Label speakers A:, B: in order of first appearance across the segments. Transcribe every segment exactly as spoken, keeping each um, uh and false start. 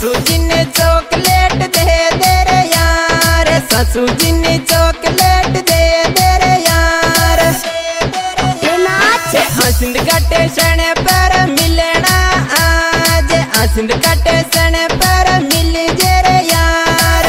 A: सासू जी ने चॉकलेट दे दे रे यार, सासू जी ने चॉकलेट दे दे रे यार। आसिंद का स्टेशन पर मिलना आज, आसिंद का स्टेशन पर मिल जे रे यार।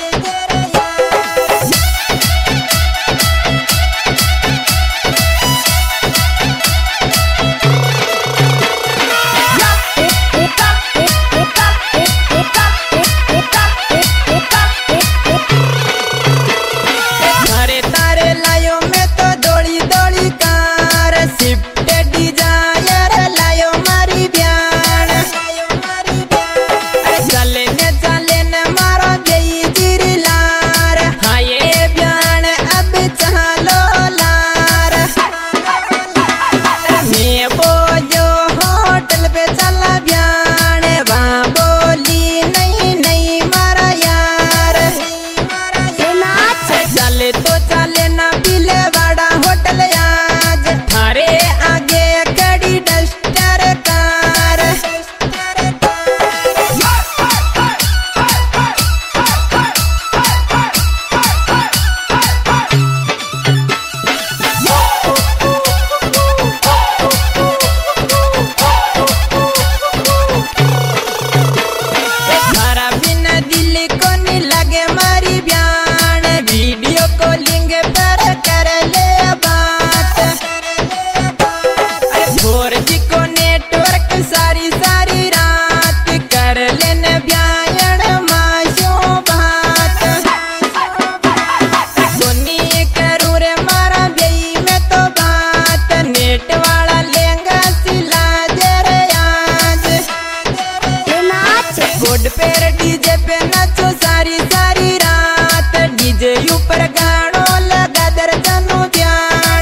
A: पेर डीजे पे नाचो सारी सारी रात, डीजे ऊपर गानो लगा दर्जनों ध्यान।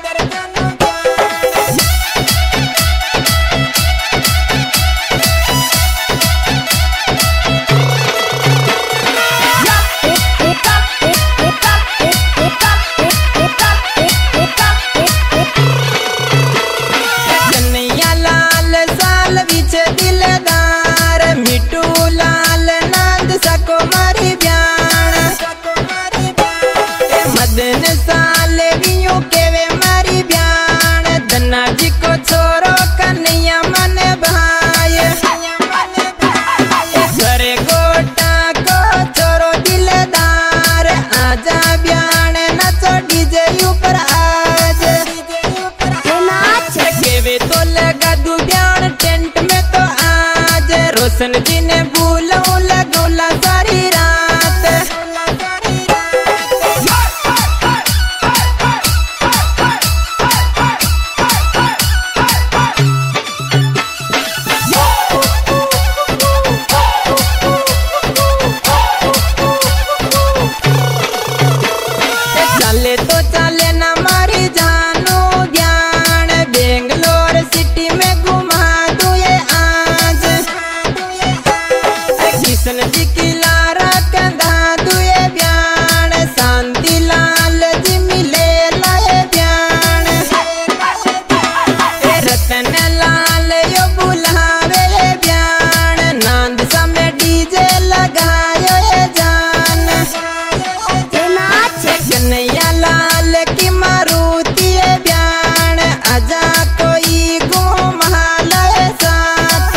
A: कन्हैया लाल साल बीच दिलदार, मिठू लाल नंद सको मारी ब्याण। मदन साल वियों केवे मारी ब्याण, धन्ना जी को छोरो कन्हैया मन भाई। घरे गोटा को छोरो दिलदार, आजा ब्याण नाचो डीजे ऊपर आज। केवे तो लगा दू ब्याण टेंट में तो आज, रोशन जी ने भूलो लगौला सारी रात। चले तो चले ना मारी जानो ज्ञान, बेंगलोर सिटी में घुमा दू ये आज। किशन जी की लारा कंधा दू ये ब्याण, शांति लाल जी मिले लाए ब्याण। रतन लाल यो बुलावे ये ब्याण, नांद समय डीजे लगायो ये जान। कन्हैया लाल की मारुति ये ब्याण, आजा कोई घुमा लाए साथ।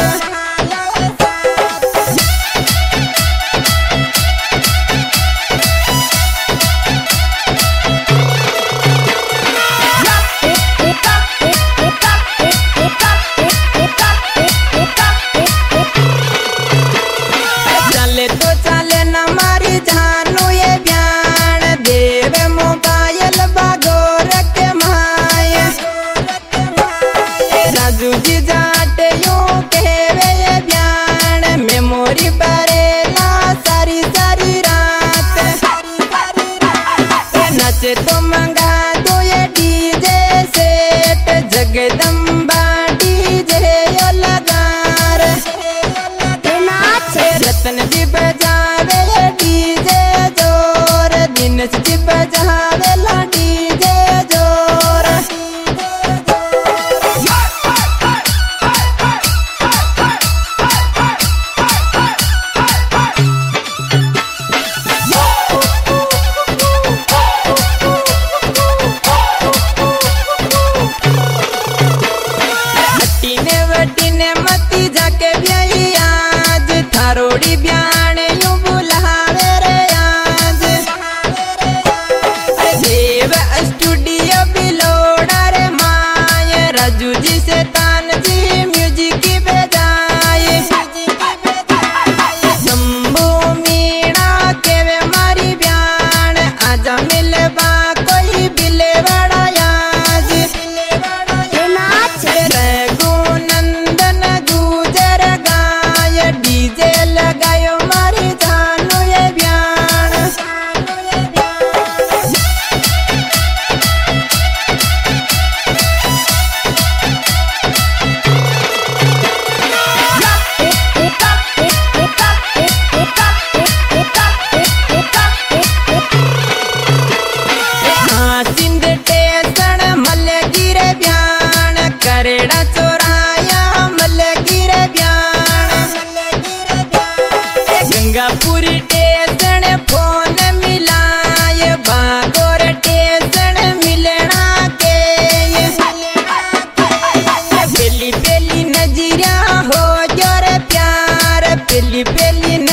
A: चले तो चले न मारी जानू ये ब्याण, देव मोबाइल बागोर के माय। राजू जी जाटे यूं कहवे ये ब्याण, मेमोरी बरेला सारी सारी रात। नचे तो मंगा दो ये डीजे सेट, जगदम्बा डीजे यो लगार। रतन जी बजावे ये डीजे जोर, दिनेश जी बजावे ला डीजे जोर। पहली पहली